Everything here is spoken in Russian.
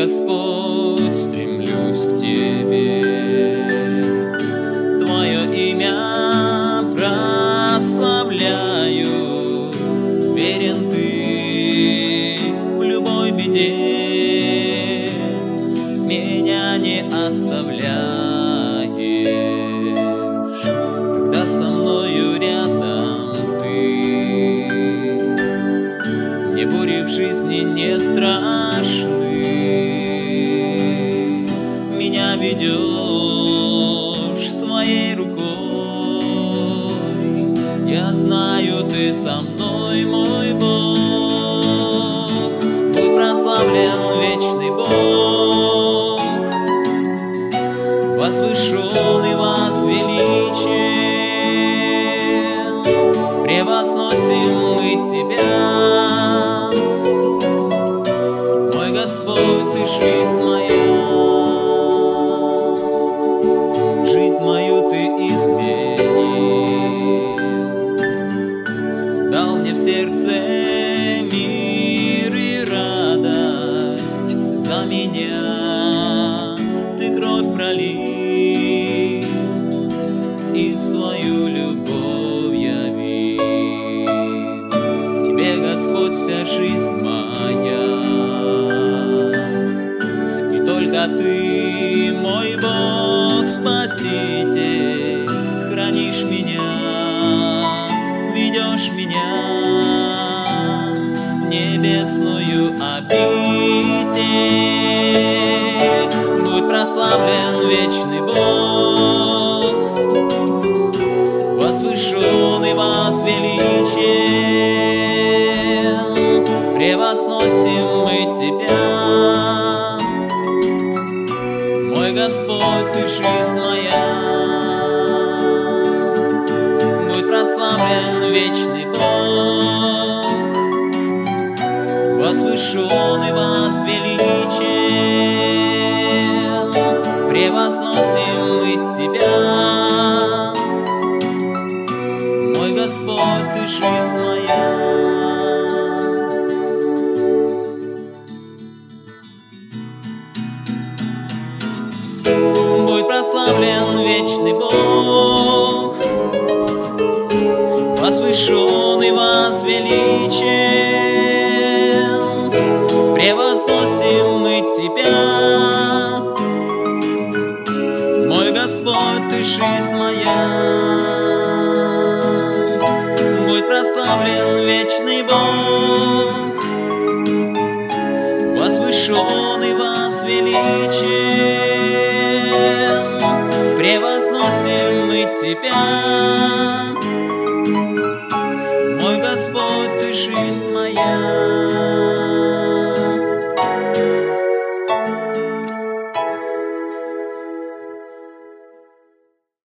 Господь, стремлюсь к Тебе, Твое имя прославляю, верен Ты в любой беде, меня не оставляешь, когда со мною рядом Ты. Мне бури в жизни не страшны, меня ведешь своей рукой. Я знаю, Ты со мной, мой Бог. Будь прославлен вечный Бог, возвышен и возвеличен. Превозносим мы Тебя, мой Господь, Ты жизнь моя. Жизнь мою Ты изменил, дал мне в сердце мир и радость. За меня Ты кровь пролил и свою любовь явил. В Тебе, Господь, вся жизнь моя, и только Ты, мой Бог, Спаситель, хранишь меня, ведешь меня в небесную обитель. Будь прославлен вечный Бог, возвышен и возвеличен. Превозносим мы Тебя, мой Господь, Ты жизнь моя. Будь прославлен вечный Бог, возвышен и возвеличен. Превозносим мы Тебя, мой Господь, Ты жизнь моя. Будь прославлен вечный Бог, возвышен и возвеличен. Превозносим мы Тебя, мой Господь, Ты жизнь моя. Будь прославлен вечный Бог, возвышен и возвеличен. Превозносим мы Тебя,